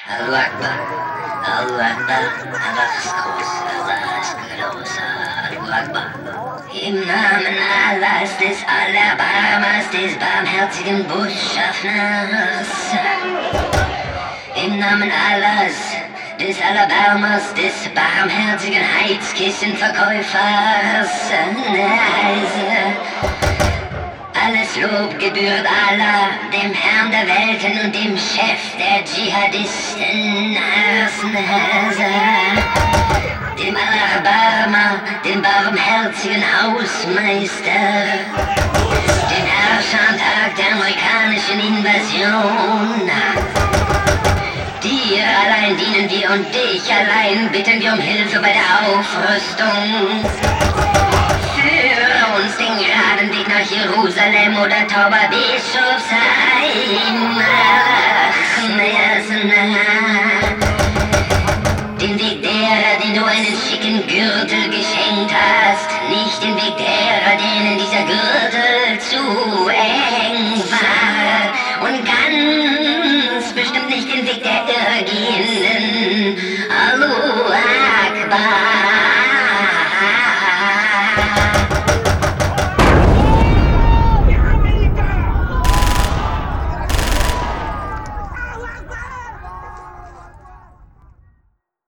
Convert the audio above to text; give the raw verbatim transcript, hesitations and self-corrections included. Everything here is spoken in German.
Allahu Akbar, Allahu Akbar, Allah ist groß, Allah ist groß, Allahu Akbar. Im Namen Allahs, des Allerbarmers, des barmherzigen Bußschaffners. Im Namen Allahs, des Allerbarmers, des barmherzigen Heizkissenverkäufers. Alles Lob gebührt Allah, dem Herrn der Welten und dem Chef der Dschihadisten, dem Allerbarmer, dem barmherzigen Hausmeister, dem Herrscher am Tag der amerikanischen Invasion. Dir allein dienen wir und dich allein bitten wir um Hilfe bei der Aufrüstung. Führe uns den geraden Weg nach Jerusalem oder Tauber Bischofsheim. Den Weg derer, den du einen schicken Gürtel geschenkt hast, nicht den Weg derer, denen dieser Gürtel zu